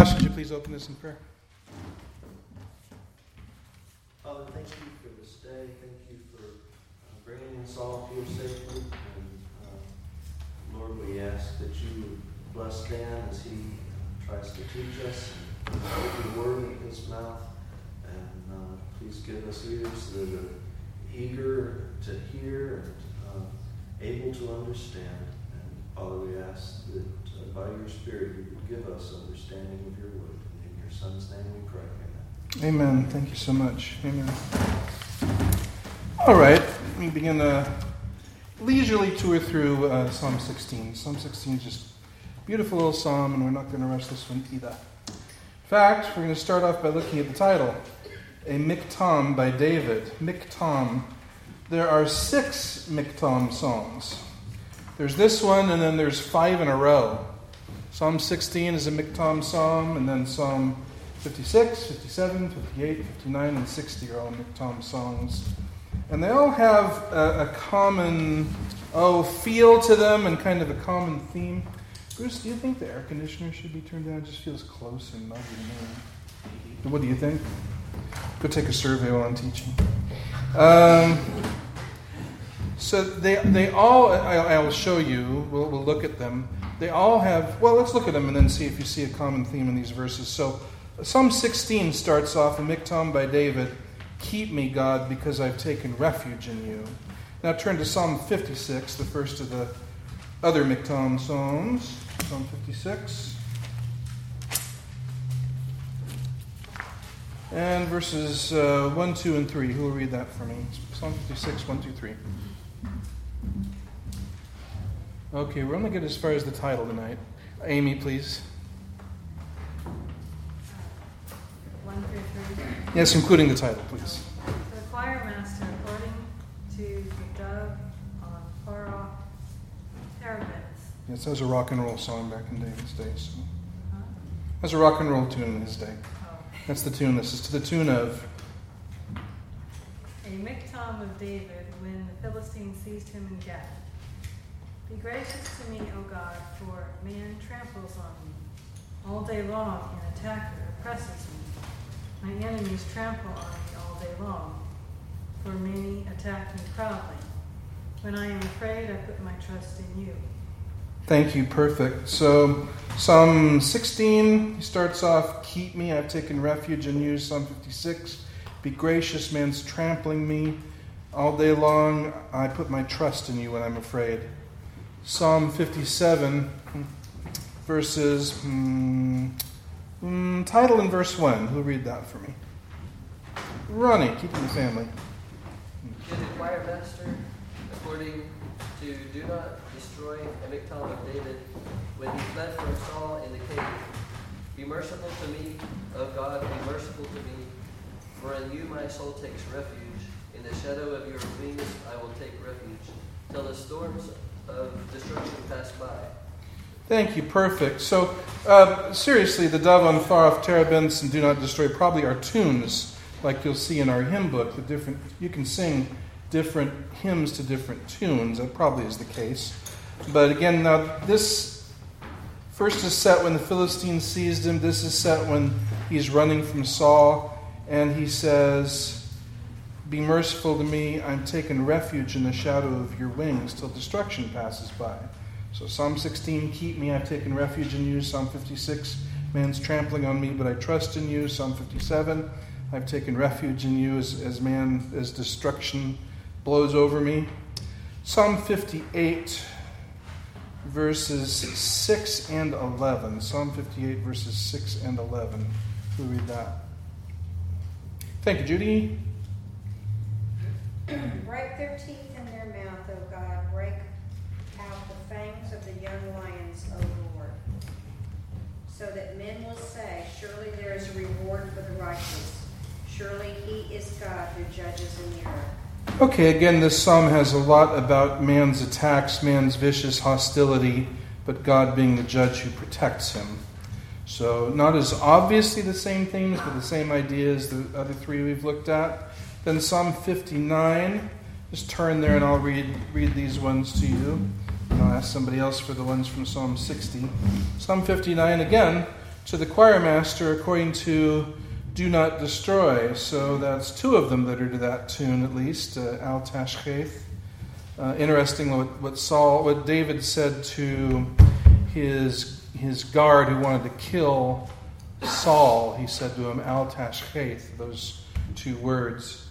Josh, would you please open this in prayer? Father, thank you for this day. Thank you for bringing us all here safely. And Lord, we ask that you would bless Dan as he tries to teach us and put your word in his mouth. And please give us ears that are eager to hear and able to understand. And Father, we ask that by your Spirit you would give us understanding of your word. In your Son's name we pray. Amen. Amen. Thank you so much. Amen. All right. Let me begin a leisurely tour through Psalm 16. Psalm 16 is just a beautiful little psalm, and we're not going to rush this one either. In fact, we're going to start off by looking at the title, A Miktam by David. Miktam. There are 6 Miktam songs. There's this one, and then there's 5 in a row. Psalm 16 is a Miktam psalm, and then Psalm 56, 57, 58, 59, and 60 are all Miktam songs. And they all have a common feel to them and kind of a common theme. Bruce, do you think the air conditioner should be turned down? It just feels close and muggy to me. What do you think? Go take a survey while I'm teaching. So they all, I will show you, we'll look at them. They all have, let's look at them and then see if you see a common theme in these verses. So Psalm 16 starts off, A Miktam by David, Keep me, God, because I've taken refuge in you. Now turn to Psalm 56, the first of the other Miktam psalms. Psalm 56. And verses 1, 2, and 3. Who will read that for me? Psalm 56, 1, 2, 3. Okay, we're only get as far as the title tonight. Amy, please. 1 through 3. Yes, including the title, please. The choir master, according to the dove on far-off terebinths. Yes, that was a rock and roll song back in David's day. So. That's a rock and roll tune in his day. Oh. That's the tune. This is to the tune of... A Miktam of David when the Philistines seized him in Gath. Be gracious to me, O God, for man tramples on me. All day long an attacker oppresses me. My enemies trample on me all day long, for many attack me proudly. When I am afraid, I put my trust in you. Thank you, perfect. So, Psalm 16 starts off, Keep me, I've taken refuge in you. Psalm 56, Be gracious, man's trampling me. All day long, I put my trust in you when I'm afraid. Psalm 57, verses, title in verse 1. Who'll read that for me? Ronnie, keeping the family. To the choir master, according to Do Not Destroy, A Miktam of David, when he fled from Saul in the cave. Be merciful to me, O God, be merciful to me, for in you my soul takes refuge. In the shadow of your wings I will take refuge, till the storms of destruction pass by. Thank you, perfect. So, seriously, the dove on far-off terebinths and Do Not Destroy probably are tunes, like you'll see in our hymn book. You can sing different hymns to different tunes. That probably is the case. But again, now this first is set when the Philistines seized him. This is set when he's running from Saul, and he says, Be merciful to me, I'm taken refuge in the shadow of your wings till destruction passes by. So Psalm 16, Keep me, I've taken refuge in you. Psalm 56, man's trampling on me, but I trust in you. Psalm 57, I've taken refuge in you as destruction blows over me. Psalm 58, verses 6 and 11. Psalm 58, verses 6 and 11. Who will read that? Thank you, Judy. Break their teeth in their mouth, O God. Break out the fangs of the young lions, O Lord. So that men will say, Surely there is a reward for the righteous. Surely he is God who judges in the earth. Okay, again, this psalm has a lot about man's attacks, man's vicious hostility, but God being the judge who protects him. So not as obviously the same things, but the same idea as the other three we've looked at. Then Psalm 59, just turn there and I'll read these ones to you. And I'll ask somebody else for the ones from Psalm 60. Psalm 59, again, to the choir master according to Do Not Destroy. So that's two of them that are to that tune at least, Al Tashcheth. Interesting what David said to his guard who wanted to kill Saul. He said to him, Al Tashcheth, those two words.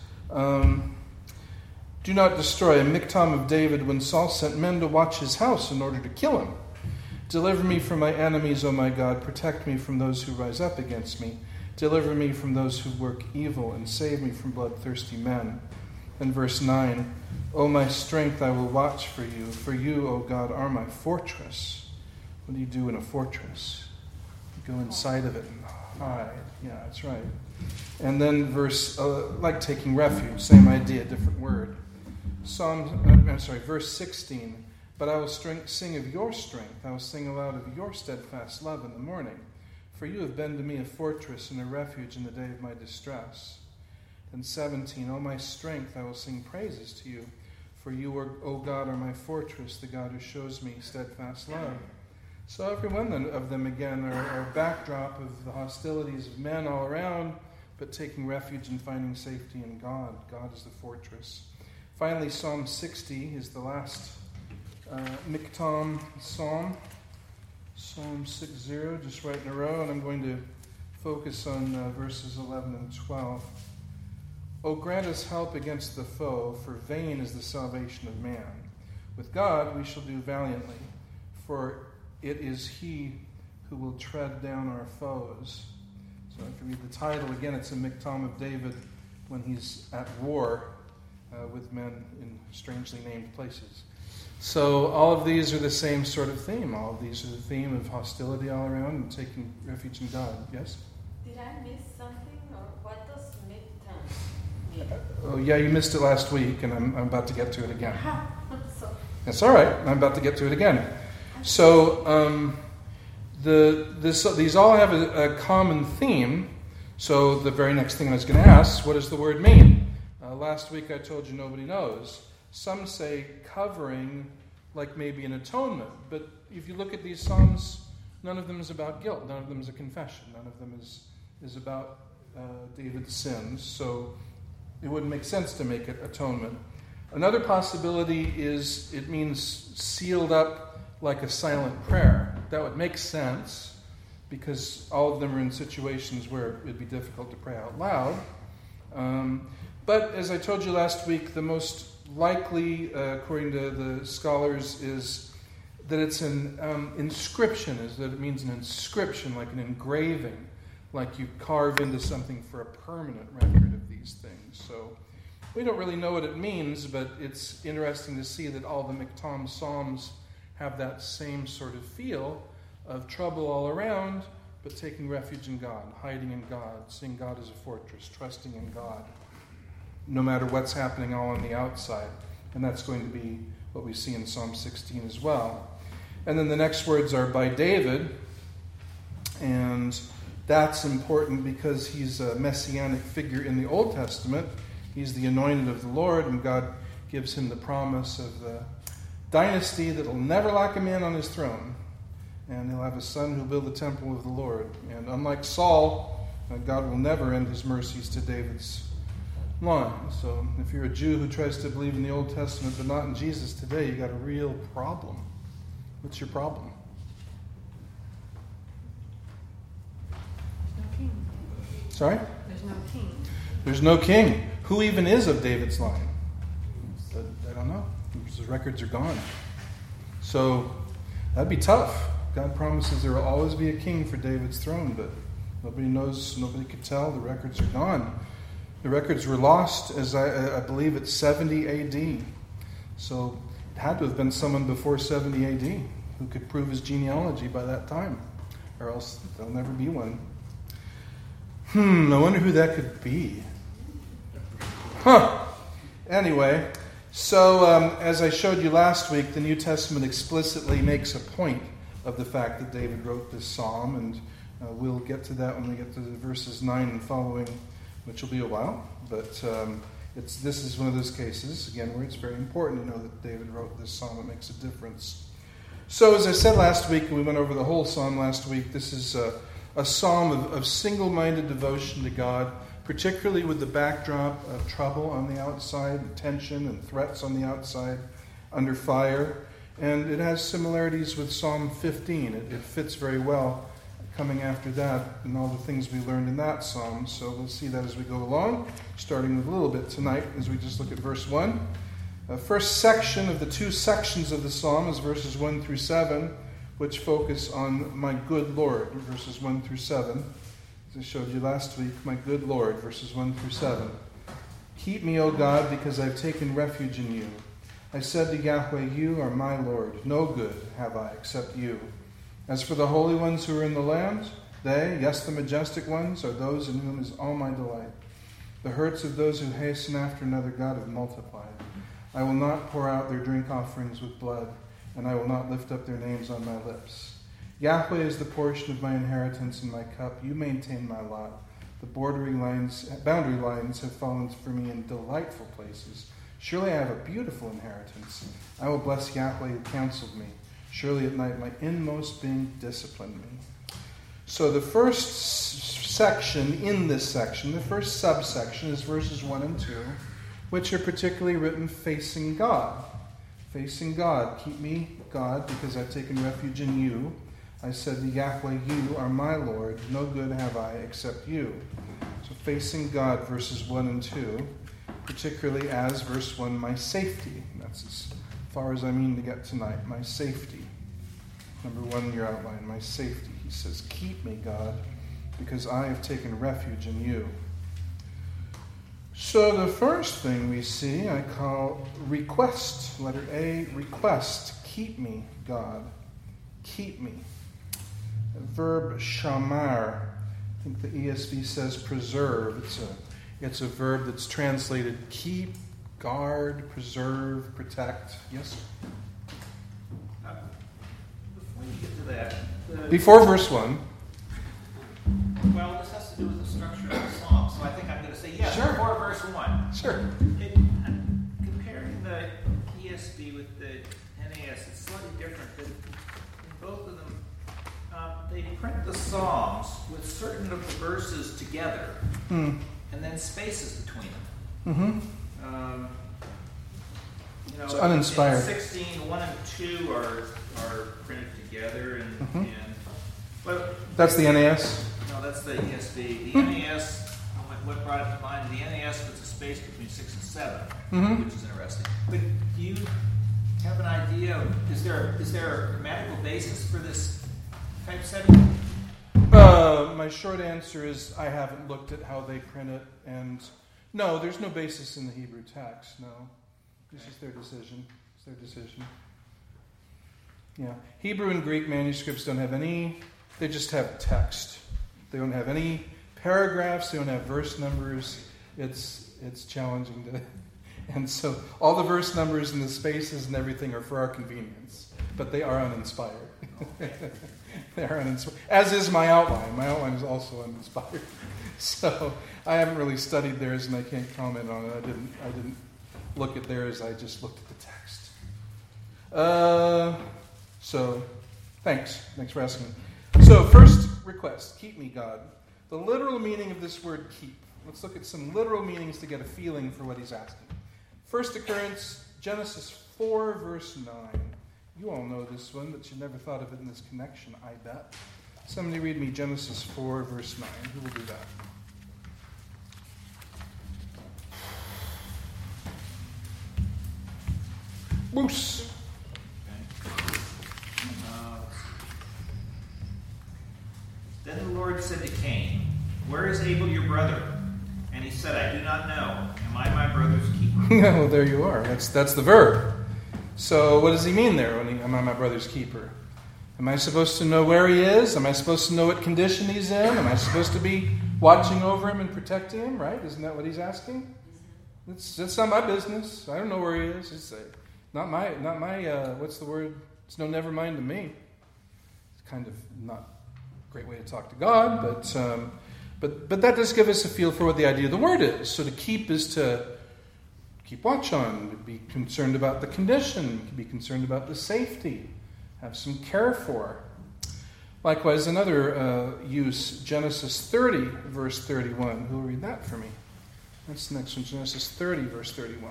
Do not destroy, a miktam of David, when Saul sent men to watch his house in order to kill him. Deliver me from my enemies, O my God. Protect me from those who rise up against me. Deliver me from those who work evil, and save me from bloodthirsty men. And verse 9, O my strength, I will watch for you, O God, are my fortress. What do you do in a fortress? You go inside of it and hide. Yeah, that's right. And then like taking refuge, same idea, different word. Verse 16, but I will sing of your strength. I will sing aloud of your steadfast love in the morning. For you have been to me a fortress and a refuge in the day of my distress. And 17, O my strength, I will sing praises to you. For you, O God, are my fortress, the God who shows me steadfast love. So every one of them, again, are a backdrop of the hostilities of men all around, but taking refuge and finding safety in God. God is the fortress. Finally, Psalm 60 is the last miktam psalm. Psalm 60, just right in a row, and I'm going to focus on verses 11 and 12. O grant us help against the foe, for vain is the salvation of man. With God we shall do valiantly, for it is he who will tread down our foes. So if you read the title, again, it's a miktam of David when he's at war with men in strangely named places. So all of these are the same sort of theme. All of these are the theme of hostility all around and taking refuge in God. Yes? Did I miss something, or what does midterm mean? Oh, yeah, you missed it last week, and I'm about to get to it again. So, That's all right. I'm about to get to it again. So these all have a common theme. So the very next thing I was going to ask, what does the word mean? Last week I told you nobody knows. Some say covering, like maybe an atonement. But if you look at these psalms, none of them is about guilt. None of them is a confession. None of them is about David's sins. So it wouldn't make sense to make it atonement. Another possibility is it means sealed up like a silent prayer. That would make sense because all of them are in situations where it'd be difficult to pray out loud. But as I told you last week, the most likely, according to the scholars, is that it's an inscription, is that it means an inscription, like an engraving, like you carve into something for a permanent record of these things. So we don't really know what it means, but it's interesting to see that all the miktam psalms have that same sort of feel of trouble all around, but taking refuge in God, hiding in God, seeing God as a fortress, trusting in God, no matter what's happening all on the outside. And that's going to be what we see in Psalm 16 as well. And then the next words are by David, and that's important because he's a messianic figure in the Old Testament. He's the anointed of the Lord, and God gives him the promise of the dynasty that will never lack a man on his throne. And he'll have a son who'll build the temple of the Lord. And unlike Saul, God will never end his mercies to David's line. So if you're a Jew who tries to believe in the Old Testament but not in Jesus today, you got a real problem. What's your problem? There's no king. Sorry? There's no king. There's no king. Who even is of David's line? I don't know. His records are gone. So that'd be tough. God promises there will always be a king for David's throne, but nobody knows, nobody could tell. The records are gone. The records were lost, as I believe, at 70 A.D. So it had to have been someone before 70 A.D. who could prove his genealogy by that time, or else there'll never be one. I wonder who that could be. Anyway, so as I showed you last week, the New Testament explicitly makes a point of the fact that David wrote this psalm, and we'll get to that when we get to the verses 9 and following, which will be a while, but this is one of those cases, again, where it's very important to know that David wrote this psalm. It makes a difference. So as I said last week, and we went over the whole psalm last week, this is a psalm of single-minded devotion to God, particularly with the backdrop of trouble on the outside, and tension and threats on the outside, under fire. And it has similarities with Psalm 15. It fits very well coming after that and all the things we learned in that psalm. So we'll see that as we go along, starting with a little bit tonight as we just look at verse 1. The first section of the two sections of the psalm is verses 1 through 7, which focus on my good Lord, verses 1 through 7. As I showed you last week, my good Lord, verses 1 through 7. Keep me, O God, because I've taken refuge in you. I said to Yahweh, you are my Lord. No good have I except you. As for the holy ones who are in the land, they, yes, the majestic ones, are those in whom is all my delight. The hurts of those who hasten after another God have multiplied. I will not pour out their drink offerings with blood, and I will not lift up their names on my lips. Yahweh is the portion of my inheritance and my cup. You maintain my lot. The boundary lines have fallen for me in delightful places. Surely I have a beautiful inheritance. I will bless Yahweh who counseled me. Surely at night my inmost being disciplined me. So the first section in this section, the first subsection, is verses 1 and 2, which are particularly written facing God. Facing God. Keep me, God, because I've taken refuge in you. I said to Yahweh, you are my Lord. No good have I except you. So facing God, verses 1 and 2, particularly as verse 1, my safety. That's as far as I mean to get tonight. My safety. Number 1 in your outline, my safety. He says, keep me, God, because I have taken refuge in you. So the first thing we see I call request. Letter A, request. Keep me, God. Keep me. The verb shamar. I think the ESV says preserve. It's a verb that's translated keep, guard, preserve, protect. Yes? Before you get to that... Before verse 1. Well, this has to do with the structure of the psalm, so I think I'm going to say yes. Sure. Before verse 1. Sure. Comparing the ESV with the NAS, it's slightly different. But in both of them, they print the psalms with certain of the verses together, and then spaces between them. Mm-hmm. It's uninspired. 16, 1 and 2 are printed together, and but that's the NAS? No, that's the ESV. The NAS, what brought it to mind, the NAS puts a space between 6 and 7, which is interesting. But do you have an idea of, is there a grammatical basis for this typesetting? My short answer is I haven't looked at how they print it, and no, there's no basis in the Hebrew text, no. This is their decision. It's their decision. Yeah. Hebrew and Greek manuscripts don't have any, they just have text. They don't have any paragraphs, they don't have verse numbers. It's challenging to, and so all the verse numbers and the spaces and everything are for our convenience, but they are uninspired. They are uninspired. As is my outline. My outline is also uninspired. So I haven't really studied theirs and I can't comment on it. I didn't look at theirs, I just looked at the text. So, thanks for asking. So, first request, keep me, God. The literal meaning of this word keep. Let's look at some literal meanings to get a feeling for what he's asking. First occurrence, Genesis 4, verse 9. You all know this one, but you never thought of it in this connection, I bet. Somebody read me Genesis 4, verse 9. Who will do that? Moose. Then the Lord said to Cain, where is Abel your brother? And he said, I do not know. Am I my brother's keeper? Well, there you are. That's the verb. So what does he mean there when am I my brother's keeper? Am I supposed to know where he is? Am I supposed to know what condition he's in? Am I supposed to be watching over him and protecting him? Right? Isn't that what he's asking? It's not my business. I don't know where he is. It's not my. What's the word? It's no never mind to me. It's kind of not a great way to talk to God, but that does give us a feel for what the idea of the word is. So to keep is to keep watch on, to be concerned about the condition, to be concerned about the safety, have some care for. Likewise, another use, Genesis 30, verse 31. Who will read that for me? That's the next one, Genesis 30, verse 31.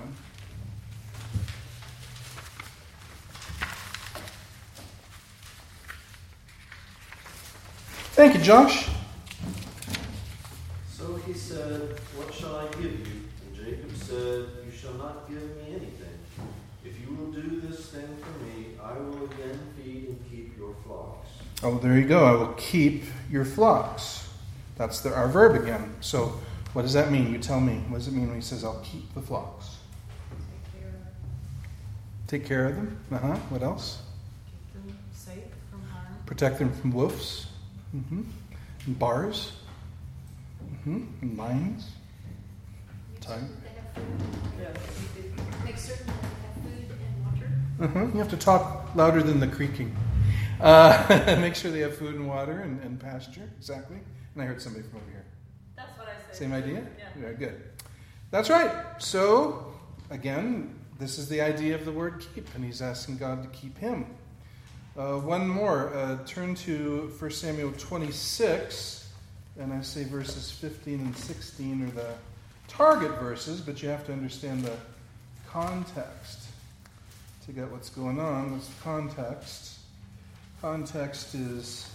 Thank you, Josh. So he said, "What shall I give you?" And Jacob said, "You shall not give me anything. If you will do this thing for me, I will again feed and keep your flocks." Oh, there you go. I will keep your flocks. That's our verb again. So what does that mean? You tell me. What does it mean when he says, I'll keep the flocks? Take care of them. What else? Keep them safe from harm. Protect them from wolves. And bars. And lions. Time. Make certain that they have food and water. You have to talk louder than the creaking. Make sure they have food and water and pasture. Exactly. And I heard somebody from over here. That's what I said. Same idea? Yeah. Good. That's right. So, again, this is the idea of the word keep, and he's asking God to keep him. One more. Turn to 1 Samuel 26, and I say verses 15 and 16 are the target verses, but you have to understand the context to get what's going on. What's the context? Context is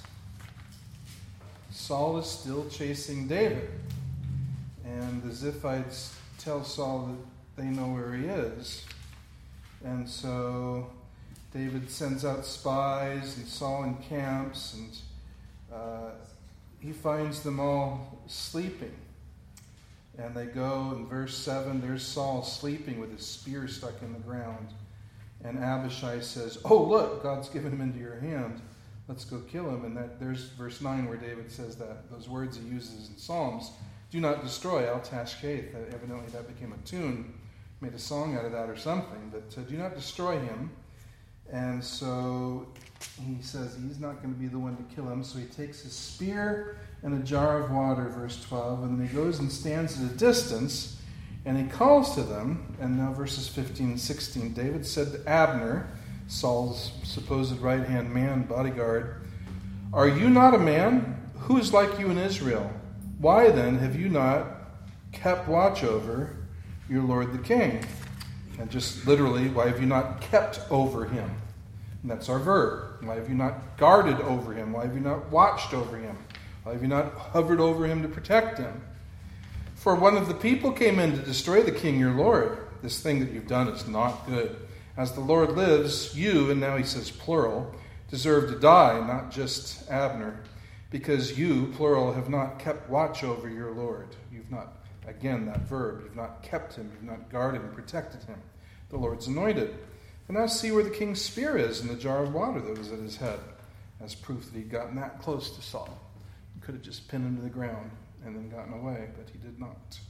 Saul is still chasing David. And the Ziphites tell Saul that they know where he is. And so David sends out spies, and Saul encamps, and he finds them all sleeping. And they go, in verse 7, there's Saul sleeping with his spear stuck in the ground. And Abishai says, "Oh, look, God's given him into your hand. Let's go kill him." And there's verse 9 where David says that, those words he uses in Psalms, "Do not destroy Al Tashketh." Evidently that became a tune, made a song out of that or something. But do not destroy him. And so he says he's not going to be the one to kill him. So he takes his spear and a jar of water, verse 12, and then he goes and stands at a distance, and he calls to them. And now verses 15 and 16, David said to Abner, Saul's supposed right-hand man, bodyguard, "Are you not a man? Who is like you in Israel? Why then have you not kept watch over your lord the king?" And just literally, why have you not kept over him? And that's our verb. Why have you not guarded over him? Why have you not watched over him? Why have you not hovered over him to protect him? For one of the people came in to destroy the king your lord. This thing that you've done is not good. As the Lord lives, you," and now he says plural, "deserve to die, not just Abner, because you, plural, have not kept watch over your Lord." You've not, again, that verb, you've not kept him, you've not guarded and protected him, the Lord's anointed. And now see where the king's spear is in the jar of water that was at his head, as proof that he'd gotten that close to Saul. He could have just pinned him to the ground and then gotten away, but he did not.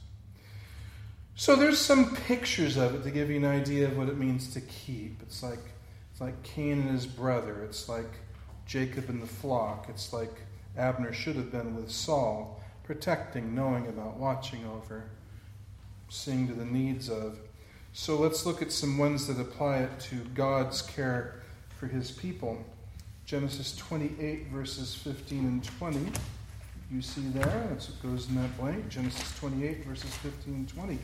So there's some pictures of it to give you an idea of what it means to keep. It's like Cain and his brother. It's like Jacob and the flock. It's like Abner should have been with Saul, protecting, knowing about, watching over, seeing to the needs of. So let's look at some ones that apply it to God's care for his people. Genesis 28, verses 15 and 20. You see there, that's what goes in that blank. Genesis 28, verses 15 and 20.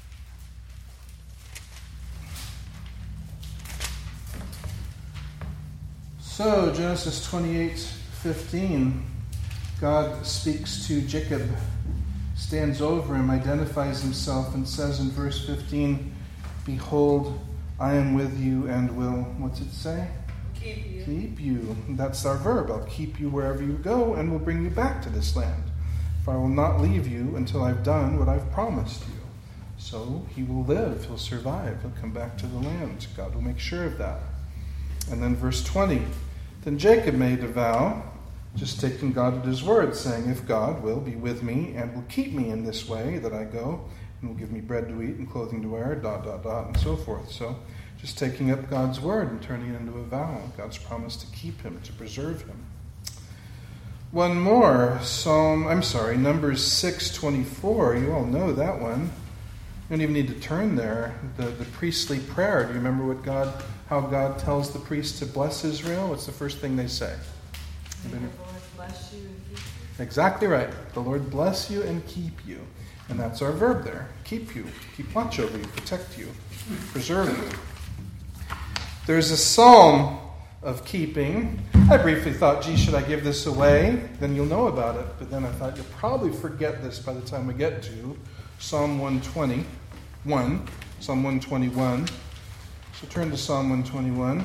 So, Genesis 28:15, God speaks to Jacob, stands over him, identifies himself, and says in verse 15, "Behold, I am with you and will," what's it say? Keep you. Keep you. That's our verb. I'll keep you wherever you go and will bring you back to this land. For I will not leave you until I've done what I've promised you. So he will live. He'll survive. He'll come back to the land. God will make sure of that. And then verse 20. Then Jacob made a vow, just taking God at his word, saying, "If God will be with me and will keep me in this way that I go, and will give me bread to eat and clothing to wear, ... and so forth." So just taking up God's word and turning it into a vow. God's promise to keep him, to preserve him. One more, Numbers 6:24. You all know that one. You don't even need to turn there. The priestly prayer. Do you remember how God tells the priest to bless Israel? What's the first thing they say? May the Lord bless you and keep you. Exactly right. The Lord bless you and keep you. And that's our verb there. Keep you. Keep watch over you. Protect you. Preserve you. There's a psalm of keeping. I briefly thought, gee, should I give this away? Then you'll know about it. But then I thought, you'll probably forget this by the time we get to Psalm 121. Psalm 121. So turn to Psalm 121.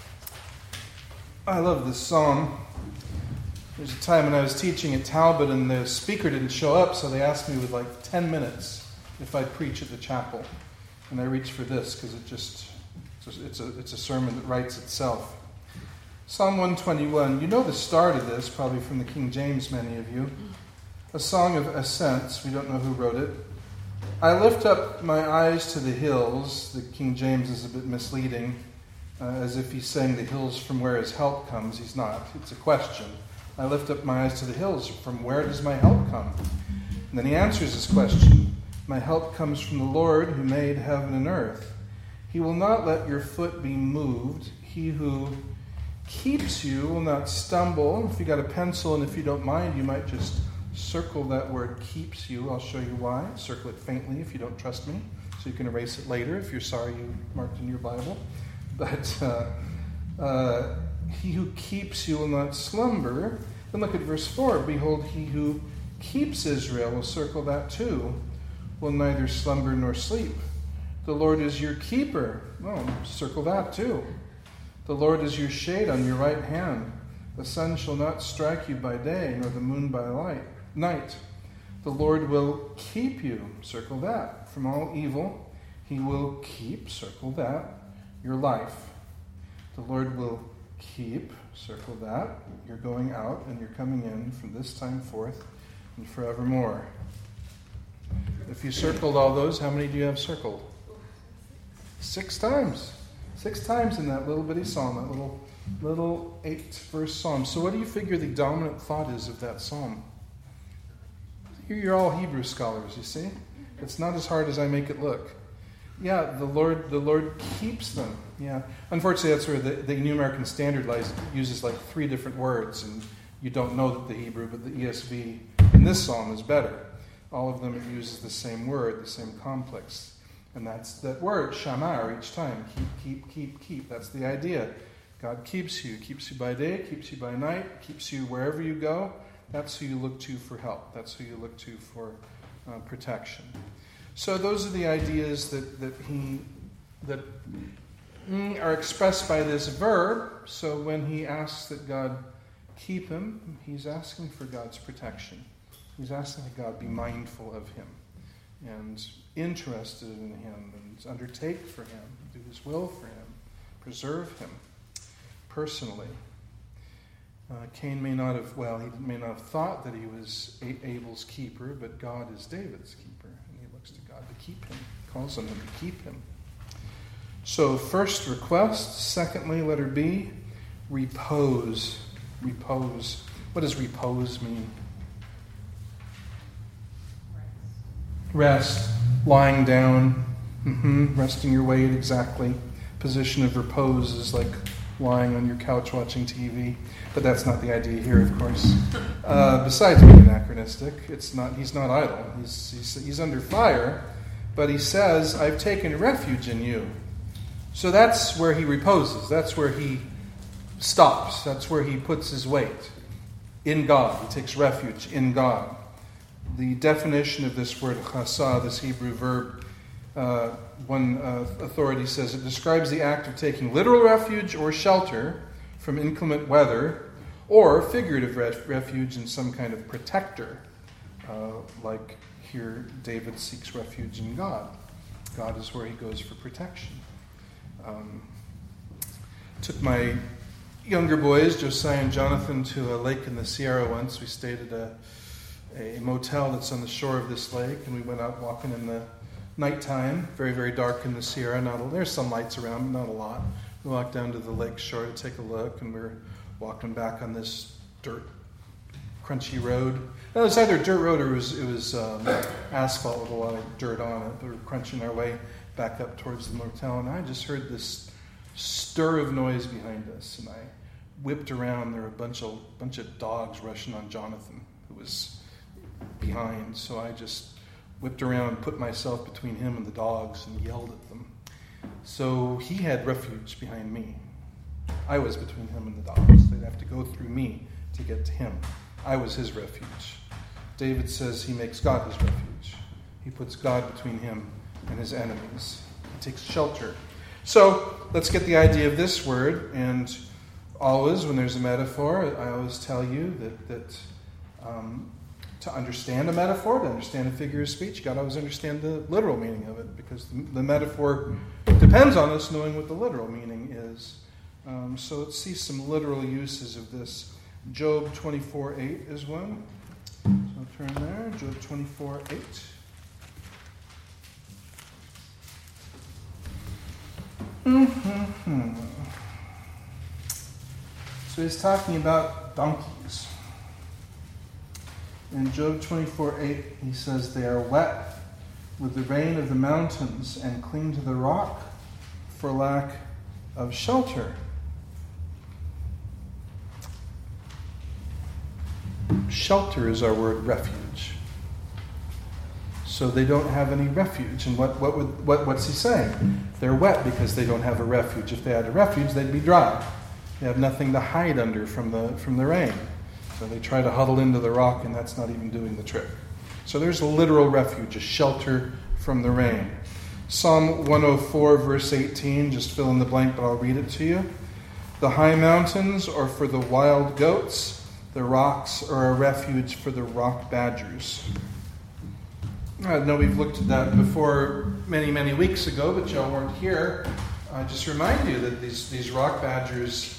I love this psalm. There's a time when I was teaching at Talbot and the speaker didn't show up, so they asked me with like 10 minutes if I'd preach at the chapel. And I reached for this because it's a sermon that writes itself. Psalm 121. You know the start of this, probably from the King James, many of you. A song of ascents. We don't know who wrote it. I lift up my eyes to the hills. The King James is a bit misleading, as if he's saying the hills from where his help comes. He's not. It's a question. I lift up my eyes to the hills. From where does my help come? And then he answers this question. My help comes from the Lord who made heaven and earth. He will not let your foot be moved. He who keeps you will not stumble. If you got a pencil and if you don't mind, you might just circle that word keeps you. I'll show you why. Circle it faintly if you don't trust me, so you can erase it later if you're sorry you marked in your Bible. But he who keeps you will not slumber. Then look at verse 4. Behold, he who keeps Israel, will circle that too, will neither slumber nor sleep. The Lord is your keeper. Oh, circle that too. The Lord is your shade on your right hand. The sun shall not strike you by day, nor the moon by night. The Lord will keep you, circle that, from all evil. He will keep, circle that, your life. The Lord will keep, circle that, you're going out and you're coming in from this time forth and forevermore. If you circled all those, how many do you have circled? 6 times. 6 times in that little bitty psalm, that little 8-verse psalm. So what do you figure the dominant thought is of that psalm? You're all Hebrew scholars, you see? It's not as hard as I make it look. Yeah, the Lord keeps them. Yeah. Unfortunately, that's where the New American Standard uses like 3 different words, and you don't know that the Hebrew, but the ESV in this psalm is better. All of them, it uses the same word, the same complex. And that's that word, shamar, each time. Keep. That's the idea. God keeps you by day, keeps you by night, keeps you wherever you go. That's who you look to for help. That's who you look to for protection. So those are the ideas that are expressed by this verb. So when he asks that God keep him, he's asking for God's protection. He's asking that God be mindful of him and interested in him and undertake for him, do his will for him, preserve him personally. Cain may not have thought that he was Abel's keeper, but God is David's keeper, and he looks to God to keep him, calls on him to keep him. So first, request. Secondly, letter B, repose. Repose. What does repose mean? Rest. Lying down. Resting your weight, exactly. Position of repose is like lying on your couch watching TV. But that's not the idea here, of course. Besides being anachronistic, he's not idle. He's under fire, but he says, I've taken refuge in you. So that's where he reposes. That's where he stops. That's where he puts his weight. In God. He takes refuge in God. The definition of this word chasa, this Hebrew verb, one authority says it describes the act of taking literal refuge or shelter from inclement weather, or figurative refuge in some kind of protector. Like here, David seeks refuge in God. God is where he goes for protection. Took my younger boys, Josiah and Jonathan, to a lake in the Sierra once. We stayed at a motel that's on the shore of this lake, and we went out walking in the nighttime, very, very dark in the Sierra. There's some lights around, but not a lot. We walked down to the lake shore to take a look, and we were walking back on this dirt, crunchy road. It was either a dirt road or it was asphalt with a lot of dirt on it. We were crunching our way back up towards the motel, and I just heard this stir of noise behind us, and I whipped around. There were a bunch of dogs rushing on Jonathan, who was behind. So I just whipped around, put myself between him and the dogs, and yelled at them. So he had refuge behind me. I was between him and the dogs. They'd have to go through me to get to him. I was his refuge. David says he makes God his refuge. He puts God between him and his enemies. He takes shelter. So let's get the idea of this word. And always, when there's a metaphor, I always tell you that to understand a metaphor, to understand a figure of speech, you've got to always understand the literal meaning of it, because the metaphor depends on us knowing what the literal meaning is. So let's see some literal uses of this. Job 24:8 is one. So I'll turn there. Job 24:8. So he's talking about donkeys. In Job 24:8, he says, "They are wet with the rain of the mountains and cling to the rock for lack of shelter." Shelter is our word refuge. So they don't have any refuge. And what's he saying? They're wet because they don't have a refuge. If they had a refuge, they'd be dry. They have nothing to hide under from the rain. So they try to huddle into the rock, and that's not even doing the trick. So there's a literal refuge, a shelter from the rain. Psalm 104, verse 18, just fill in the blank, but I'll read it to you. "The high mountains are for the wild goats. The rocks are a refuge for the rock badgers." I know we've looked at that before many, many weeks ago, but y'all weren't here. I just remind you that these rock badgers,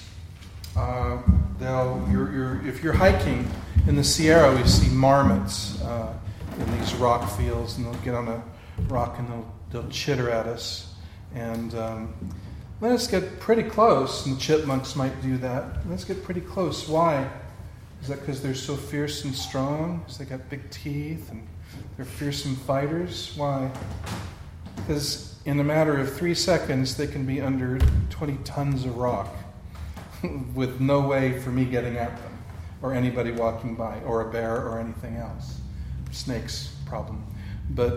if you're hiking in the Sierra, we see marmots in these rock fields, and they'll get on a rock and they'll chitter at us. And let us get pretty close, and the chipmunks might do that. Let's get pretty close. Why? Is that because they're so fierce and strong? Because they got big teeth and they're fearsome fighters? Why? Because in a matter of 3 seconds, they can be under 20 tons of rock with no way for me getting at them, or anybody walking by, or a bear, or anything else. Snakes, problem. But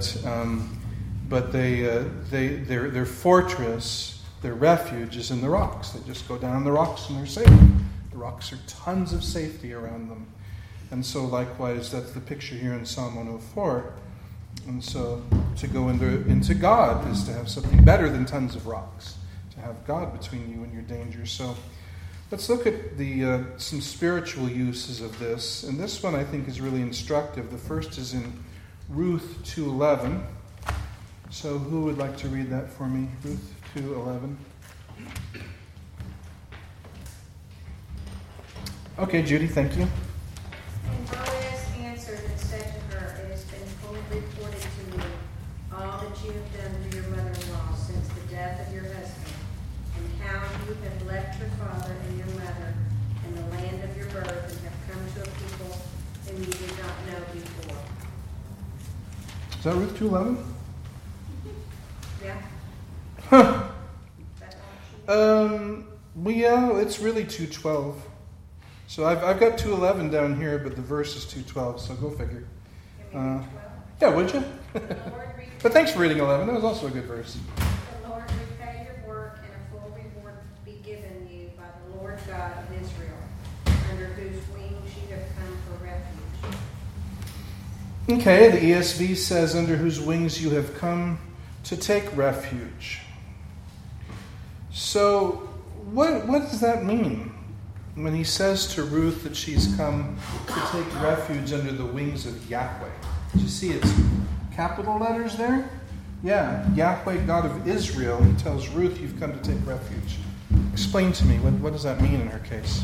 their fortress, their refuge is in the rocks. They just go down the rocks and they're safe. The rocks are tons of safety around them. And so likewise, that's the picture here in Psalm 104. And so to go into God is to have something better than tons of rocks, to have God between you and your danger. So let's look at some spiritual uses of this. And this one I think is really instructive. The first is in Ruth 2:11. So who would like to read that for me? Ruth 2:11. Okay, Judy, thank you. And Boaz answered and said to her, "It has been fully reported to me, all that you have done to your mother-in-law since the death of your husband, and how you have left your father and your mother and the land of your birth, and have come to a people whom you did not know before." Is that Ruth 2:11? Yeah? Huh. Is that all she- Yeah, it's really 2:12. So I've got 2:11 down here, but the verse is 2:12, so go figure. Give me 12. Yeah, would you? The Lord But thanks for reading 11. That was also a good verse. The Lord repay your work, and a full reward be given you by the Lord God of Israel, under whose wings you have come for refuge. Okay, the ESV says, under whose wings you have come to take refuge. So what does that mean? When he says to Ruth that she's come to take refuge under the wings of Yahweh. Did you see it's capital letters there? Yeah, Yahweh, God of Israel. He tells Ruth, you've come to take refuge. Explain to me, what does that mean in her case?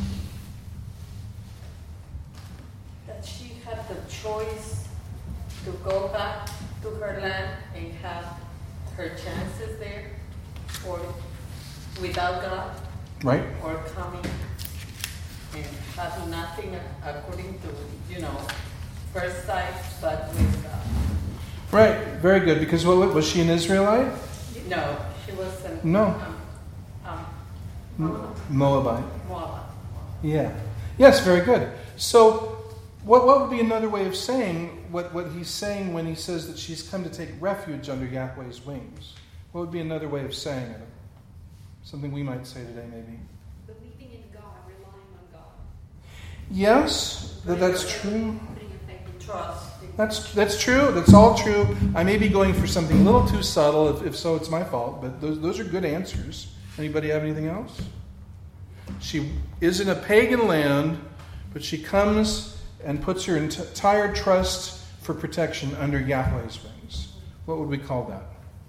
That she had the choice to go back to her land and have her chances there, or without God, Right? or coming and have nothing according to, first sight, but with God. Right, very good. Because what was she an Israelite? No, she was No. Moabite. Moabite. Yeah. Yes, very good. So what would be another way of saying what he's saying when he says that she's come to take refuge under Yahweh's wings? What would be another way of saying it? Something we might say today, maybe. Believing in God, relying on God. Yes, that's true. Putting your faith in Trust. That's true. That's all true. I may be going for something a little too subtle. If so, it's my fault. But those are good answers. Anybody have anything else? She is in a pagan land, but she comes and puts her entire trust for protection under Yahweh's wings. What would we call that?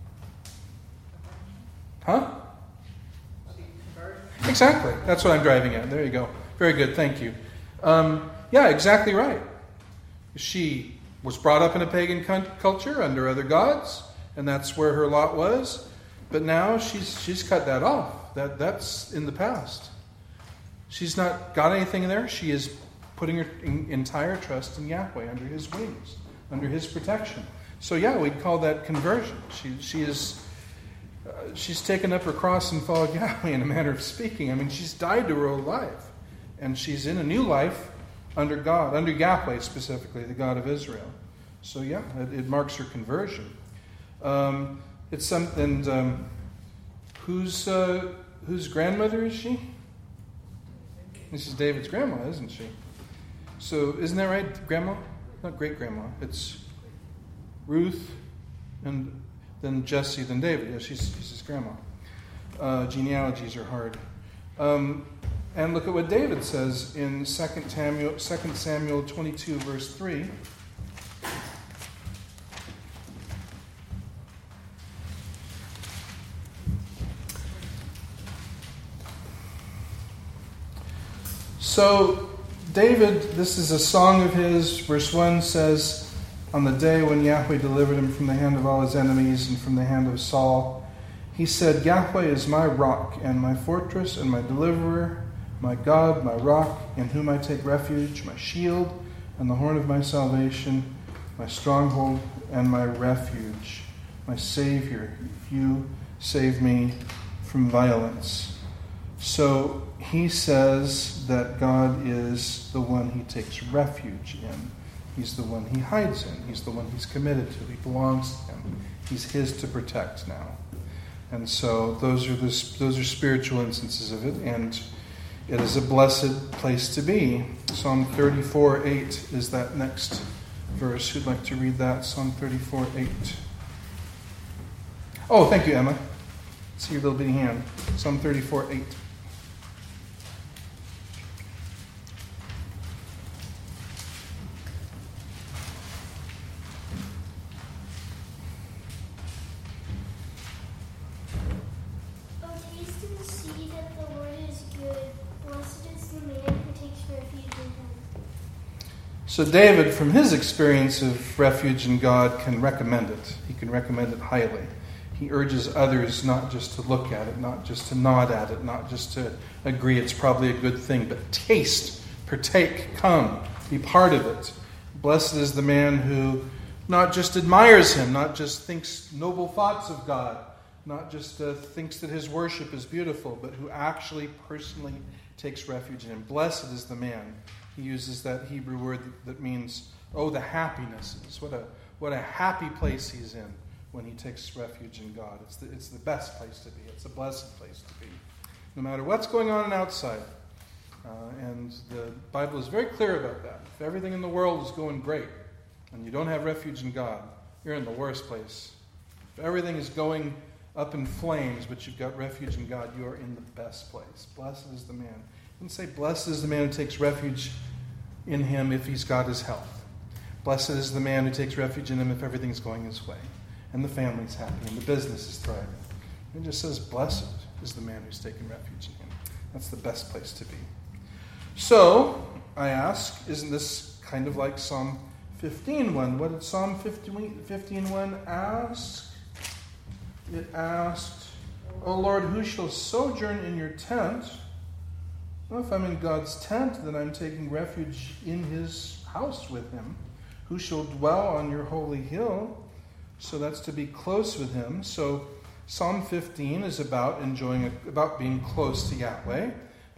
Huh? Exactly. That's what I'm driving at. There you go. Very good. Thank you. Yeah, exactly right. She was brought up in a pagan culture under other gods, and that's where her lot was. But now she's cut that off. That's in the past. She's not got anything there. She is putting her entire trust in Yahweh under His wings, under His protection. So yeah, we'd call that conversion. She's taken up her cross and followed Yahweh in a manner of speaking. I mean, she's died to her old life, and she's in a new life under God, under Yahweh specifically, the God of Israel. So yeah, it marks her conversion. It's something. Whose grandmother is she? This is David's grandma, isn't she? So isn't that right, grandma? Not great grandma. It's Ruth, and then Jesse, then David. Yeah, she's his grandma. Genealogies are hard. And look at what David says in 2 Samuel 22, verse 3. So, David, this is a song of his. Verse 1 says, on the day when Yahweh delivered him from the hand of all his enemies and from the hand of Saul, he said, Yahweh is my rock and my fortress and my deliverer, my God, my rock, in whom I take refuge, my shield and the horn of my salvation, my stronghold and my refuge, my Savior. You save me from violence. So he says that God is the one he takes refuge in. He's the one he hides in. He's the one he's committed to. He belongs to him. He's his to protect now. And so those are spiritual instances of it, and it is a blessed place to be. Psalm 34:8 is that next verse. Who'd like to read that? Psalm 34:8. Oh, thank you, Emma. See your little bitty hand. Psalm 34:8. So David, from his experience of refuge in God, can recommend it. He can recommend it highly. He urges others not just to look at it, not just to nod at it, not just to agree it's probably a good thing, but taste, partake, come, be part of it. Blessed is the man who not just admires him, not just thinks noble thoughts of God, not just thinks that his worship is beautiful, but who actually personally takes refuge in him. Blessed is the man. He uses that Hebrew word that means, oh, the happinesses. What a happy place he's in when he takes refuge in God. It's the best place to be. It's a blessed place to be, no matter what's going on outside. And the Bible is very clear about that. If everything in the world is going great and you don't have refuge in God, you're in the worst place. If everything is going up in flames, but you've got refuge in God, you are in the best place. Blessed is the man. And say, blessed is the man who takes refuge in him if he's got his health. Blessed is the man who takes refuge in him if everything's going his way, and the family's happy, and the business is thriving. It just says, blessed is the man who's taken refuge in him. That's the best place to be. So, I ask, isn't this kind of like Psalm 15:1? What did Psalm 15:1 ask? It asked, O Lord, who shall sojourn in your tent? Well, if I'm in God's tent, then I'm taking refuge in his house with him. Who shall dwell on your holy hill? So that's to be close with him. So Psalm 15 is about being close to Yahweh.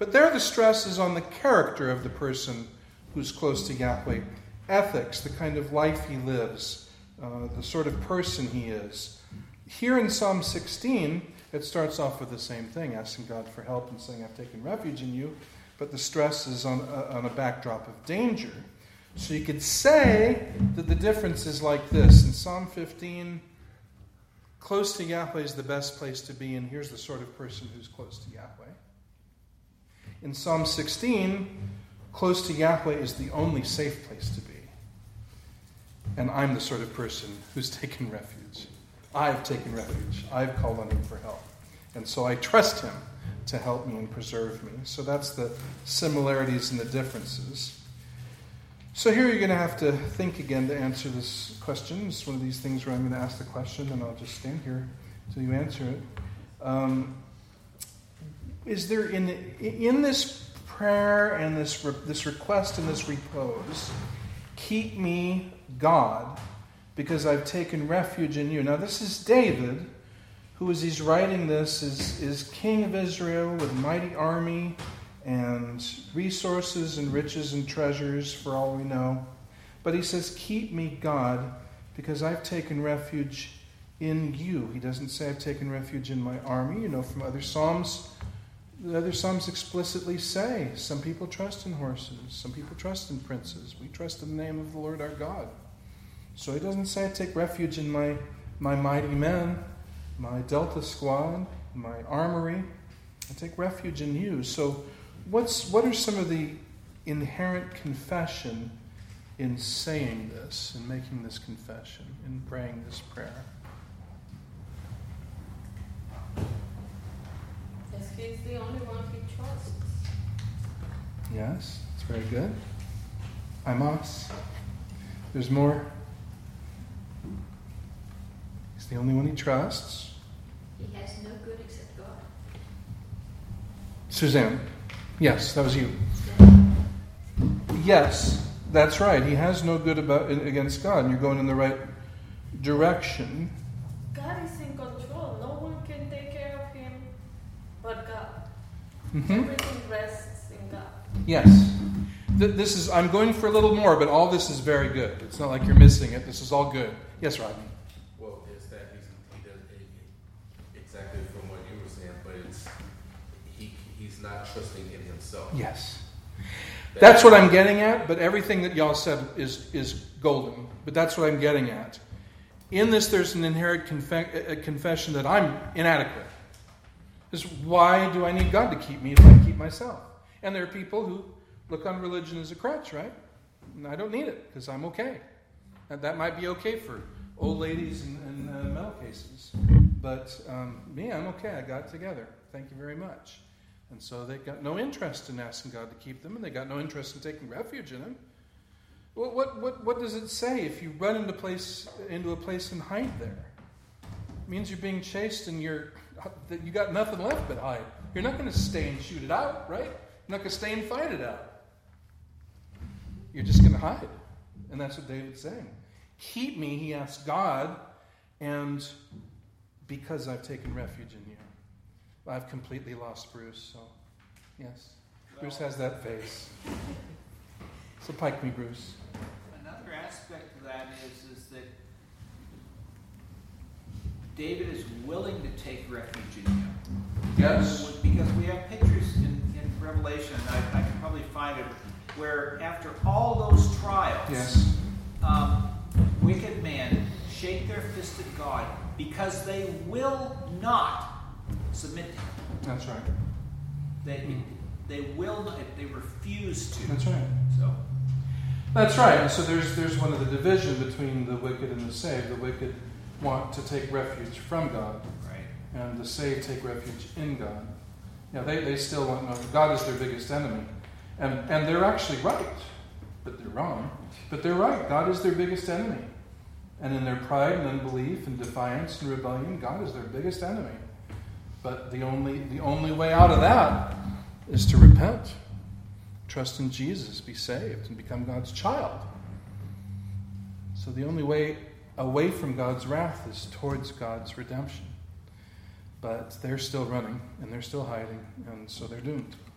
But there the stress is on the character of the person who's close to Yahweh. Ethics, the kind of life he lives, the sort of person he is. Here in Psalm 16, it starts off with the same thing, asking God for help and saying, I've taken refuge in you. But the stress is on a backdrop of danger. So you could say that the difference is like this. In Psalm 15, close to Yahweh is the best place to be, and here's the sort of person who's close to Yahweh. In Psalm 16, close to Yahweh is the only safe place to be. And I'm the sort of person who's taken refuge. I've taken refuge. I've called on him for help. And so I trust him to help me and preserve me. So that's the similarities and the differences. So here you're going to have to think again to answer this question. It's one of these things where I'm going to ask the question and I'll just stand here until you answer it. Is there in this prayer and this request and this repose, keep me, God, because I've taken refuge in you. Now this is David, who as he's writing this is king of Israel with a mighty army and resources and riches and treasures for all we know. But he says, keep me, God, because I've taken refuge in you. He doesn't say I've taken refuge in my army. You know from other Psalms, the other Psalms explicitly say some people trust in horses, some people trust in princes. We trust in the name of the Lord our God. So he doesn't say I take refuge in my mighty men, my Delta squad, my armory. I take refuge in you. So what are some of the inherent confession in saying this, in making this confession, in praying this prayer? Yes, he's the only one he trusts. Yes, that's very good. Amos. There's more. He's the only one he trusts. He has no good except God. Suzanne. Yes, that was you. Yes, that's right. He has no good against God, and you're going in the right direction. God is in control. No one can take care of him but God. Mm-hmm. Everything rests in God. Yes. This is. I'm going for a little more, but all this is very good. It's not like you're missing it. This is all good. Yes, Rodney. Well, it's that he does exactly from what you were saying, but it's he's not trusting in himself. Yes. That's what I'm getting at, but everything that y'all said is golden. But that's what I'm getting at. In this, there's an inherent confession that I'm inadequate. Is why do I need God to keep me if I keep myself? And there are people who look on religion as a crutch, right? And I don't need it because I'm okay. And that might be okay for old ladies and mental cases. But me, I'm okay. I got it together. Thank you very much. And so they got no interest in asking God to keep them, and they got no interest in taking refuge in Him. What does it say if you run into a place and hide there? It means you're being chased and you got nothing left but hide. You're not going to stay and shoot it out, right? You're not going to stay and fight it out. You're just going to hide. And that's what David's saying. Keep me, he asks God, and because I've taken refuge in you. I've completely lost Bruce, so yes. Bruce has that face. So pike me, Bruce. Another aspect of that is that David is willing to take refuge in him. Yes. Because we have pictures in Revelation, and I can probably find it, where after all those trials, Yes. Wicked men shake their fist at God because they will not submit to Him. That's right. They will not. They refuse to. That's right. So That's right. And so there's one of the division between the wicked and the saved. The wicked want to take refuge from God, right. and the saved take refuge in God. Yeah, they still want to know God is their biggest enemy, and they're actually right, but they're wrong. But they're right. God is their biggest enemy, and in their pride and unbelief and defiance and rebellion, God is their biggest enemy. But the only way out of that is to repent, trust in Jesus, be saved, and become God's child. So the only way away from God's wrath is towards God's redemption. But they're still running, and they're still hiding, and so they're doomed.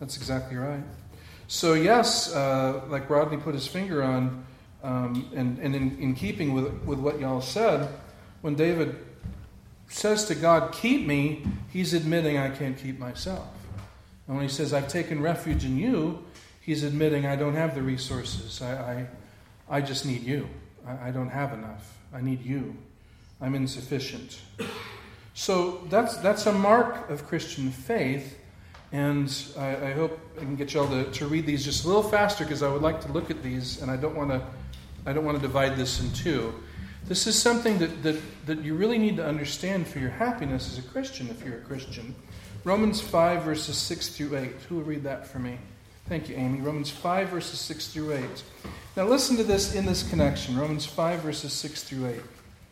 That's exactly right. So yes, like Rodney put his finger on, and in keeping with what y'all said, when David says to God, keep me, he's admitting I can't keep myself. And when he says, I've taken refuge in you, he's admitting I don't have the resources. I just need you. I don't have enough. I need you. I'm insufficient. So that's a mark of Christian faith. And I hope I can get y'all to read these just a little faster, because I would like to look at these, and I don't want to divide this in two. This is something that you really need to understand for your happiness as a Christian, if you're a Christian. Romans 5, verses 6 through 8. Who will read that for me? Thank you, Amy. Romans 5, verses 6 through 8. Now listen to this in this connection. Romans 5, verses 6 through 8.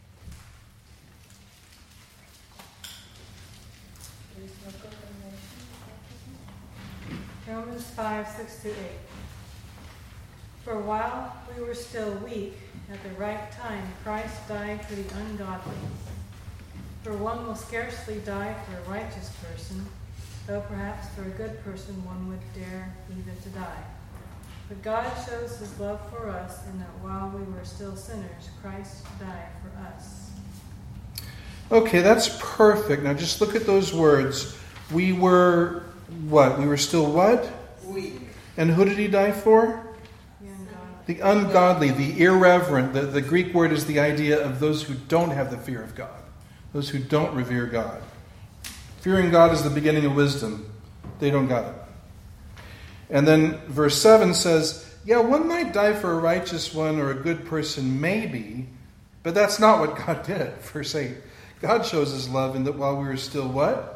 Romans 5, 6 through 8. For while we were still weak, at the right time Christ died for the ungodly. For one will scarcely die for a righteous person, though perhaps for a good person one would dare even to die. But God shows his love for us in that while we were still sinners, Christ died for us. Okay, that's perfect. Now just look at those words. We were what? We were still what? Weak. And who did he die for? The ungodly, the irreverent. The Greek word is the idea of those who don't have the fear of God. Those who don't revere God. Fearing God is the beginning of wisdom. They don't got it. And then verse 7 says, yeah, one might die for a righteous one or a good person, maybe, but that's not what God did. Verse 8. God shows his love in that while we were still what?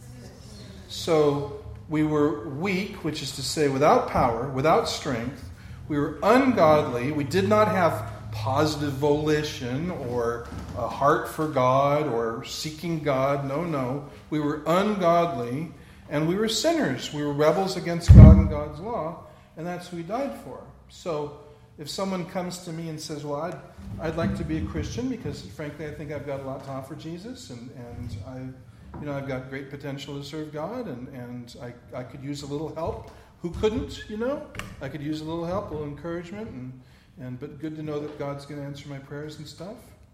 So we were weak, which is to say without power, without strength. We were ungodly. We did not have positive volition or a heart for God or seeking God. No. We were ungodly, and we were sinners. We were rebels against God and God's law, and that's who he died for. So if someone comes to me and says, well, I'd like to be a Christian because, frankly, I think I've got a lot to offer Jesus, and I've got great potential to serve God, and I could use a little help. Who couldn't, I could use a little help, a little encouragement, but good to know that God's going to answer my prayers and stuff.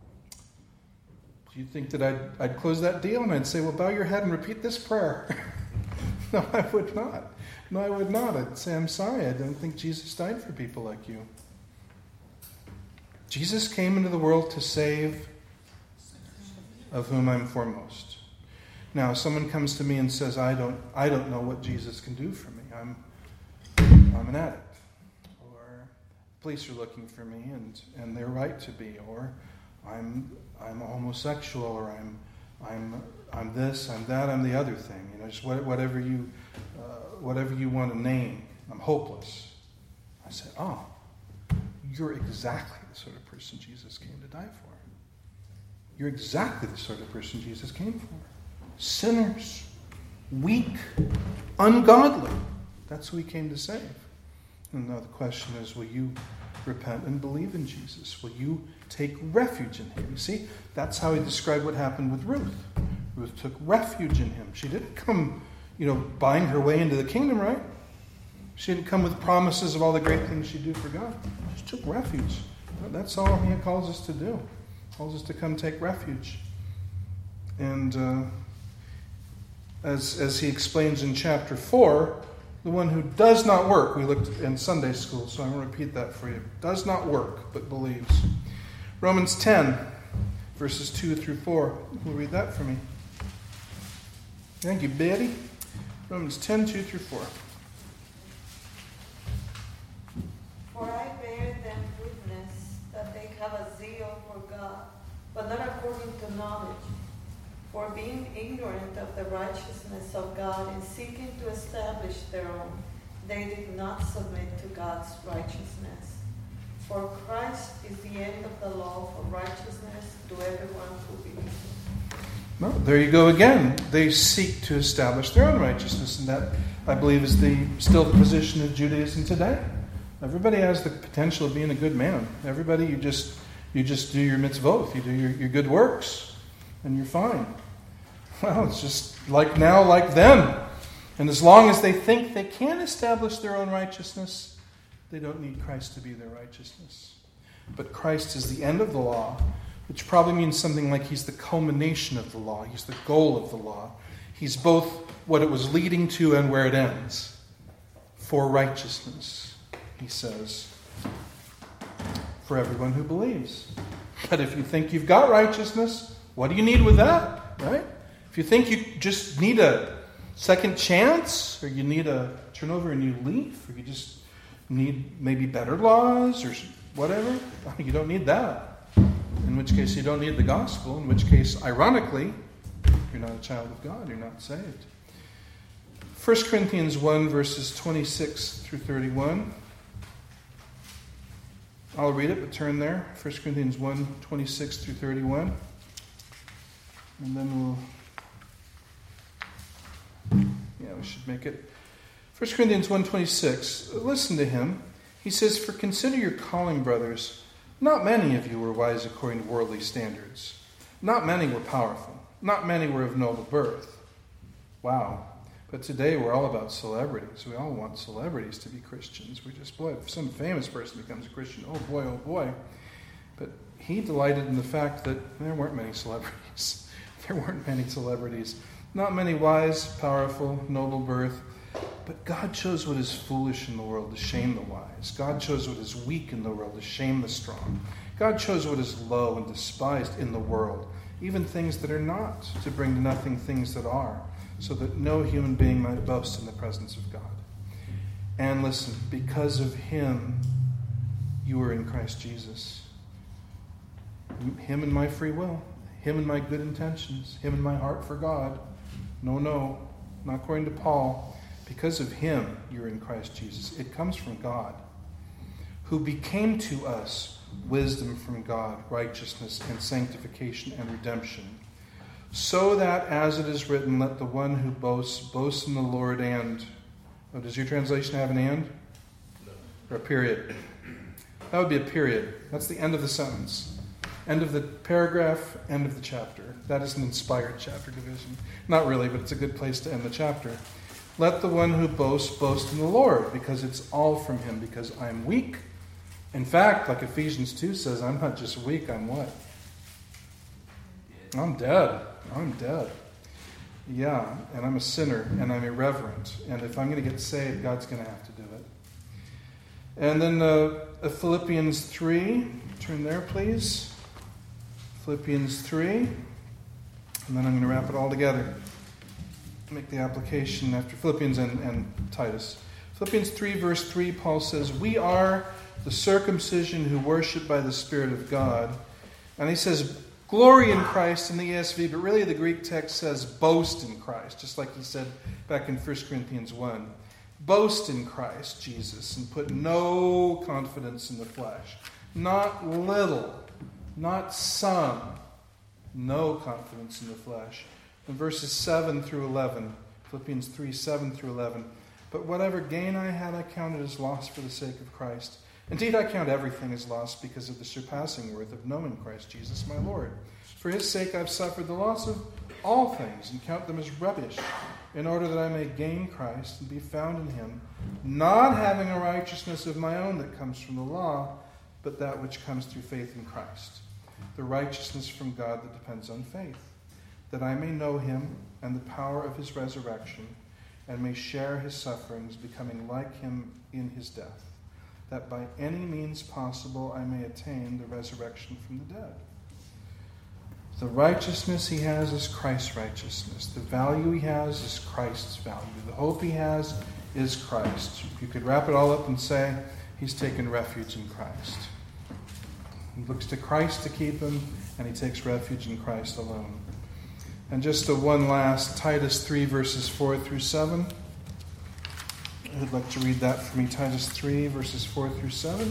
Do you think that I'd close that deal and I'd say, well, bow your head and repeat this prayer? No, I would not. No, I would not. I'd say, I'm sorry, I don't think Jesus died for people like you. Jesus came into the world to save, of whom I'm foremost. Now, if someone comes to me and says, I don't know what Jesus can do for me. I'm an addict, or police are looking for me, and they're right to be, or I'm a homosexual, or I'm this, I'm that, I'm the other thing. Just whatever you want to name. I'm hopeless. I say, oh, you're exactly the sort of person Jesus came to die for. You're exactly the sort of person Jesus came for. Sinners, weak, ungodly. That's who he came to save. And now the question is, will you repent and believe in Jesus? Will you take refuge in him? You see, that's how he described what happened with Ruth. Ruth took refuge in him. She didn't come, buying her way into the kingdom, right? She didn't come with promises of all the great things she'd do for God. She took refuge. That's all he calls us to do. He calls us to come take refuge. And as he explains in chapter 4, the one who does not work, we looked in Sunday school, so I'm going to repeat that for you. Does not work, but believes. Romans 10, verses 2 through 4. Who will read that for me? Thank you, Betty. Romans 10, 2 through 4. For I bear them witness that they have a zeal for God, but not according to knowledge. For being ignorant of the righteousness of God and seeking to establish their own, they did not submit to God's righteousness. For Christ is the end of the law for righteousness to everyone who believes. Well, there you go again. They seek to establish their own righteousness, and that, I believe, is still the position of Judaism today. Everybody has the potential of being a good man. Everybody, you just do your mitzvot, you do your good works, and you're fine. Well, it's just like now, like then. And as long as they think they can establish their own righteousness, they don't need Christ to be their righteousness. But Christ is the end of the law, which probably means something like he's the culmination of the law. He's the goal of the law. He's both what it was leading to and where it ends. For righteousness, he says, for everyone who believes. But if you think you've got righteousness, what do you need with that, right? If you think you just need a second chance, or you need to turn over a new leaf, or you just need maybe better laws, or whatever, you don't need that. In which case you don't need the gospel, in which case, ironically, you're not a child of God, you're not saved. 1 Corinthians 1, verses 26 through 31. I'll read it, but turn there. 1 Corinthians 1, 26 through 31. And then we should make it. 1 Corinthians 1, 26. Listen to him. He says, "For consider your calling, brothers. Not many of you were wise according to worldly standards. Not many were powerful. Not many were of noble birth." Wow. But today we're all about celebrities. We all want celebrities to be Christians. We just, boy, if some famous person becomes a Christian, oh boy. But he delighted in the fact that there weren't many celebrities. There weren't many celebrities. Not many wise, powerful, noble birth. But God chose what is foolish in the world to shame the wise. God chose what is weak in the world to shame the strong. God chose what is low and despised in the world, even things that are not, to bring to nothing things that are, so that no human being might boast in the presence of God. And listen, because of him, you are in Christ Jesus. Him and my free will. Him and my good intentions. Him and my heart for God. No, not according to Paul. Because of him, you're in Christ Jesus. It comes from God, who became to us wisdom from God, righteousness and sanctification and redemption. So that, as it is written, let the one who boasts, boast in the Lord and... Oh, does your translation have an and? No. Or a period? That would be a period. That's the end of the sentence. End of the paragraph, end of the chapter. That is an inspired chapter division. Not really, but it's a good place to end the chapter. Let the one who boasts, boast in the Lord, because it's all from him, because I'm weak. In fact, like Ephesians 2 says, I'm not just weak, I'm what? I'm dead. Yeah, and I'm a sinner, and I'm irreverent. And if I'm going to get saved, God's going to have to do it. And then Philippians 3. Turn there, please. Philippians 3. And then I'm going to wrap it all together. Make the application after Philippians and Titus. Philippians 3, verse 3, Paul says, "We are the circumcision who worship by the Spirit of God." And he says, glory in Christ in the ESV, but really the Greek text says boast in Christ, just like he said back in 1 Corinthians 1. Boast in Christ Jesus and put no confidence in the flesh. Not little, not some, no confidence in the flesh. In verses 7 through 11, Philippians 3, 7 through 11. "But whatever gain I had, I counted as loss for the sake of Christ. Indeed, I count everything as loss because of the surpassing worth of knowing Christ Jesus my Lord. For his sake I've suffered the loss of all things and count them as rubbish, in order that I may gain Christ and be found in him, not having a righteousness of my own that comes from the law, but that which comes through faith in Christ, the righteousness from God that depends on faith, that I may know him and the power of his resurrection, and may share his sufferings, becoming like him in his death, that by any means possible I may attain the resurrection from the dead." The righteousness he has is Christ's righteousness. The value he has is Christ's value. The hope he has is Christ. You could wrap it all up and say he's taken refuge in Christ. He looks to Christ to keep him, and he takes refuge in Christ alone. And just one last, Titus 3, verses 4 through 7. I'd like to read that for me. Titus 3, verses 4 through 7.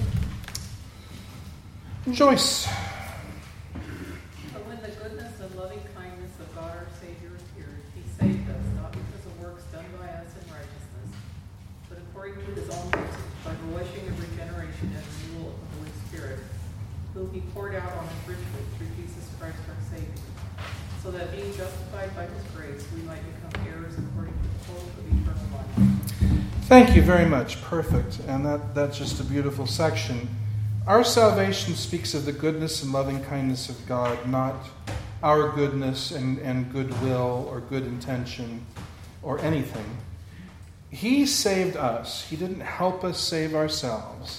Joyce. But when the goodness and loving kindness of God our Savior appeared, he saved us, not because of works done by us in righteousness, but according to his own mercy, by the washing of regeneration and renewal of the Holy Spirit, whom he poured out on us richly through Jesus Christ our Savior, so that being justified by his grace, we might become heirs according to the hope of eternal life. Thank you very much. Perfect. And that's just a beautiful section. Our salvation speaks of the goodness and loving kindness of God, not our goodness and goodwill or good intention or anything. He saved us. He didn't help us save ourselves.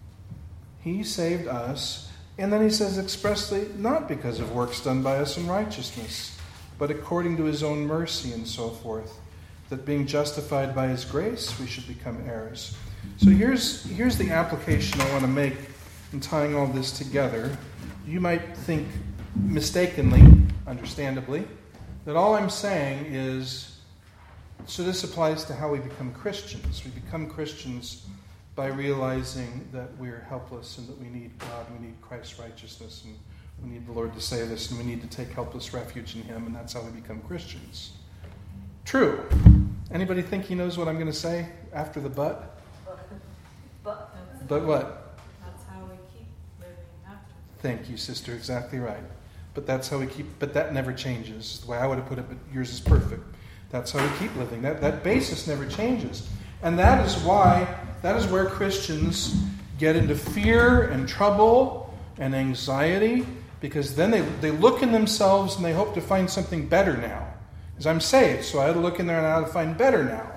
He saved us. And then he says expressly, not because of works done by us in righteousness, but according to his own mercy and so forth, that being justified by his grace, we should become heirs. So here's the application I want to make in tying all this together. You might think mistakenly, understandably, that all I'm saying is, so this applies to how we become Christians. We become Christians by realizing that we're helpless and that we need God, we need Christ's righteousness, and we need the Lord to save us, and we need to take helpless refuge in him, and that's how we become Christians. True. Anybody think he knows what I'm going to say after the but? But what? That's how we keep living after. Thank you, sister. Exactly right. But that's how we keep. But that never changes. The way I would have put it, but yours is perfect. That's how we keep living. That basis never changes, and that is where Christians get into fear and trouble and anxiety, because then they look in themselves and they hope to find something better now. Because I'm saved, so I had to look in there and I had to find better now.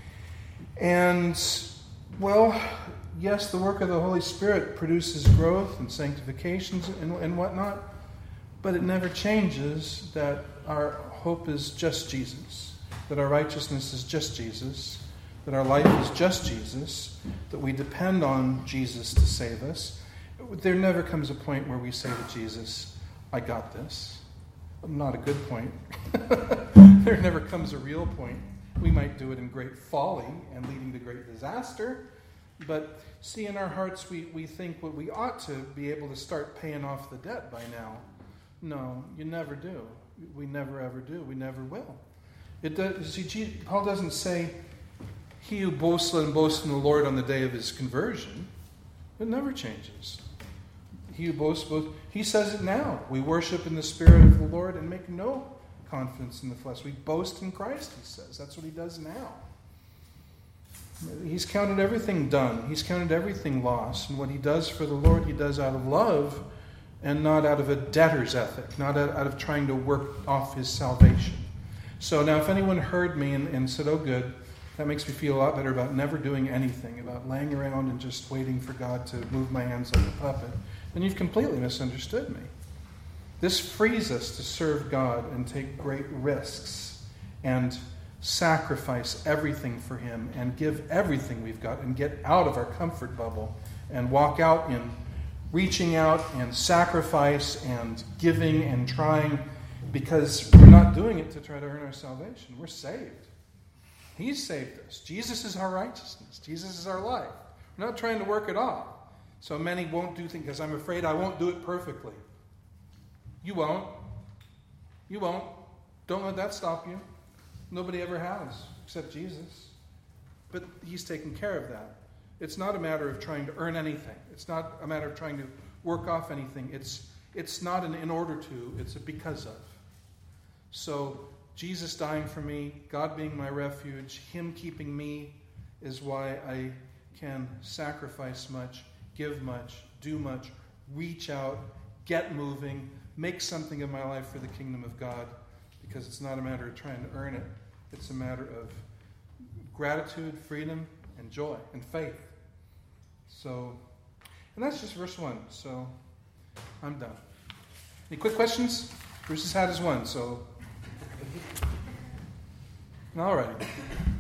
And, well, yes, the work of the Holy Spirit produces growth and sanctifications and whatnot, but it never changes that our hope is just Jesus, that our righteousness is just Jesus, that our life is just Jesus, that we depend on Jesus to save us. There never comes a point where we say to Jesus, I got this. Not a good point. There never comes a real point. We might do it in great folly and leading to great disaster. But see, in our hearts, we think what we ought to be able to start paying off the debt by now. No, you never do. We never ever do. We never will. It does. See, Paul doesn't say, he who boasts, let him boast in the Lord on the day of his conversion. It never changes. He who boasts, he says it now. We worship in the Spirit of the Lord and make no confidence in the flesh. We boast in Christ, he says. That's what he does now. He's counted everything done. He's counted everything lost. And what he does for the Lord, he does out of love and not out of a debtor's ethic, not out of trying to work off his salvation. So now if anyone heard me and said, oh good, that makes me feel a lot better about never doing anything, about laying around and just waiting for God to move my hands like a puppet, then you've completely misunderstood me. This frees us to serve God and take great risks and sacrifice everything for him and give everything we've got and get out of our comfort bubble and walk out in reaching out and sacrifice and giving and trying, because we're not doing it to try to earn our salvation. We're saved. He's saved us. Jesus is our righteousness. Jesus is our life. We're not trying to work it off. So many won't do things because I'm afraid I won't do it perfectly. You won't. You won't. Don't let that stop you. Nobody ever has, except Jesus. But he's taken care of that. It's not a matter of trying to earn anything. It's not a matter of trying to work off anything. It's not an in order to, it's a because of. So Jesus dying for me, God being my refuge, him keeping me is why I can sacrifice much, give much, do much, reach out, get moving, make something of my life for the kingdom of God, because it's not a matter of trying to earn it. It's a matter of gratitude, freedom, and joy, and faith. So, and that's just verse 1. So, I'm done. Any quick questions? Bruce's hat is 1, so. All right.